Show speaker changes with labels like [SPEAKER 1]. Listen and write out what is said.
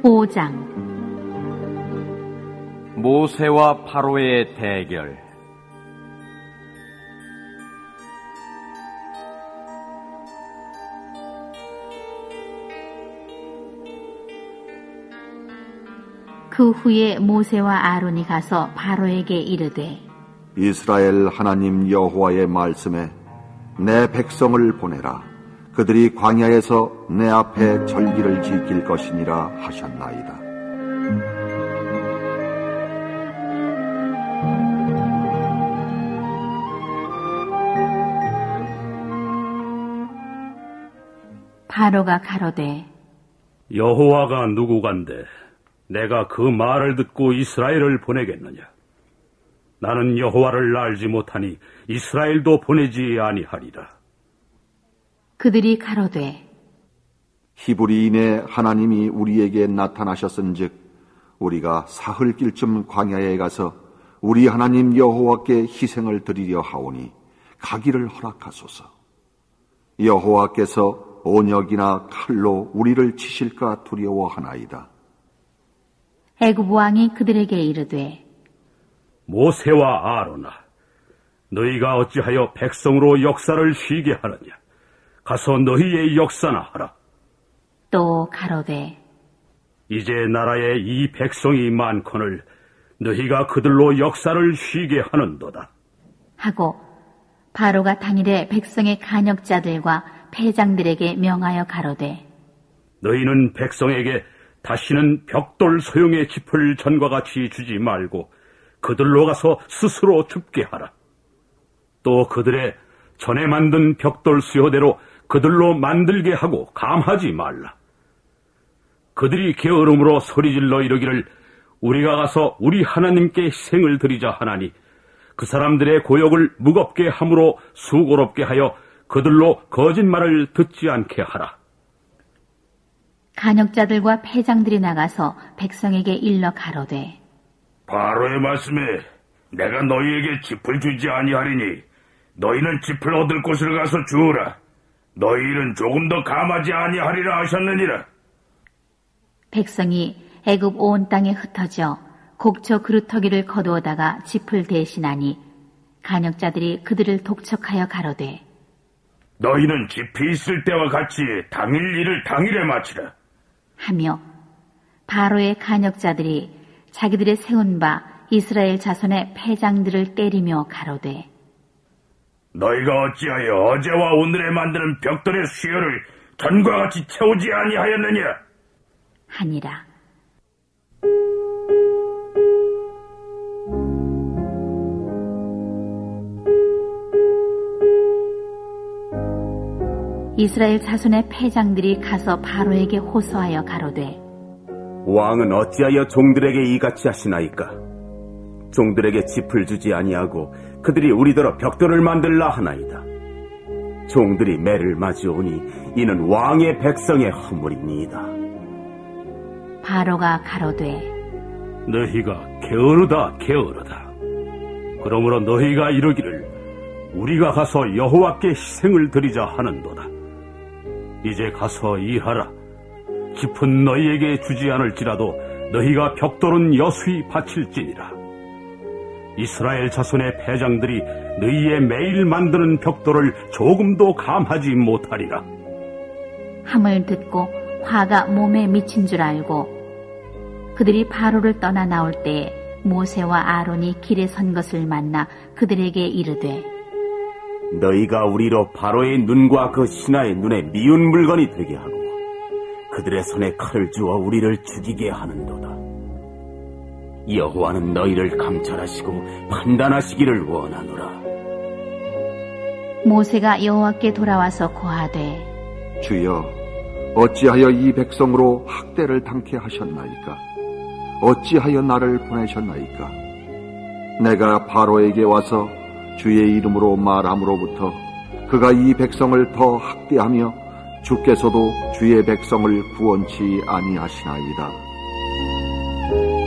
[SPEAKER 1] 5장
[SPEAKER 2] 모세와 파로의 대결.
[SPEAKER 1] 그 후에 모세와 아론이 가서 바로에게 이르되,
[SPEAKER 3] 이스라엘 하나님 여호와의 말씀에 내 백성을 보내라. 그들이 광야에서 내 앞에 절기를 지킬 것이니라 하셨나이다.
[SPEAKER 1] 바로가 가로되,
[SPEAKER 4] 여호와가 누구간데 내가 그 말을 듣고 이스라엘을 보내겠느냐? 나는 여호와를 알지 못하니 이스라엘도 보내지 아니하리라.
[SPEAKER 1] 그들이 가로되,
[SPEAKER 3] 히브리인의 하나님이 우리에게 나타나셨은즉 우리가 사흘길쯤 광야에 가서 우리 하나님 여호와께 희생을 드리려 하오니 가기를 허락하소서. 여호와께서 온역이나 칼로 우리를 치실까 두려워하나이다.
[SPEAKER 1] 애굽 왕이 그들에게 이르되,
[SPEAKER 4] 모세와 아론아, 너희가 어찌하여 백성으로 역사를 쉬게 하느냐? 가서 너희의 역사나 하라.
[SPEAKER 1] 또 가로되,
[SPEAKER 4] 이제 나라에 이 백성이 많거늘 너희가 그들로 역사를 쉬게 하는도다.
[SPEAKER 1] 하고 바로가 당일에 백성의 간역자들과 패장들에게 명하여 가로되,
[SPEAKER 4] 너희는 백성에게 다시는 벽돌 소용의 짚을 전과 같이 주지 말고 그들로 가서 스스로 줍게 하라. 또 그들의 전에 만든 벽돌 수요대로 그들로 만들게 하고 감하지 말라. 그들이 게으름으로 소리질러 이르기를 우리가 가서 우리 하나님께 희생을 드리자 하나니 그 사람들의 고역을 무겁게 함으로 수고롭게 하여 그들로 거짓말을 듣지 않게 하라.
[SPEAKER 1] 간역자들과 패장들이 나가서 백성에게 일러 가로되,
[SPEAKER 4] 바로의 말씀에 내가 너희에게 짚을 주지 아니하리니 너희는 짚을 얻을 곳을 가서 주우라. 너희 일은 조금 더 감하지 아니하리라 하셨느니라.
[SPEAKER 1] 백성이 애굽 온 땅에 흩어져 곡초 그루터기를 거두어다가 짚을 대신하니 간역자들이 그들을 독촉하여 가로되,
[SPEAKER 4] 너희는 짚이 있을 때와 같이 당일 일을 당일에 마치라.
[SPEAKER 1] 하며 바로의 간역자들이 자기들의 세운 바 이스라엘 자손의 패장들을 때리며 가로되,
[SPEAKER 4] 너희가 어찌하여 어제와 오늘에 만드는 벽돌의 수요를 전과 같이 채우지 아니하였느냐?
[SPEAKER 1] 하니라. 이스라엘 자손의 패장들이 가서 바로에게 호소하여 가로되,
[SPEAKER 5] 왕은 어찌하여 종들에게 이같이 하시나이까? 종들에게 짚을 주지 아니하고 그들이 우리더러 벽돌을 만들라 하나이다. 종들이 매를 맞이오니 이는 왕의 백성의 허물이니이다.
[SPEAKER 1] 바로가 가로되,
[SPEAKER 4] 너희가 게으르다 게으르다. 그러므로 너희가 이르기를 우리가 가서 여호와께 희생을 드리자 하는도다. 이제 가서 일하라. 짚은 너희에게 주지 않을지라도 너희가 벽돌은 여수히 바칠지니라. 이스라엘 자손의 패장들이 너희의 매일 만드는 벽돌을 조금도 감하지 못하리라.
[SPEAKER 1] 함을 듣고 화가 몸에 미친 줄 알고 그들이 바로를 떠나 나올 때에 모세와 아론이 길에 선 것을 만나 그들에게 이르되,
[SPEAKER 5] 너희가 우리로 바로의 눈과 그 신하의 눈에 미운 물건이 되게 하고 그들의 손에 칼을 주어 우리를 죽이게 하는도다. 여호와는 너희를 감찰하시고 판단하시기를 원하노라.
[SPEAKER 1] 모세가 여호와께 돌아와서 고하되,
[SPEAKER 3] 주여, 어찌하여 이 백성으로 학대를 당케 하셨나이까? 어찌하여 나를 보내셨나이까? 내가 바로에게 와서 주의 이름으로 말함으로부터 그가 이 백성을 더 학대하며 주께서도 주의 백성을 구원치 아니하시나이다.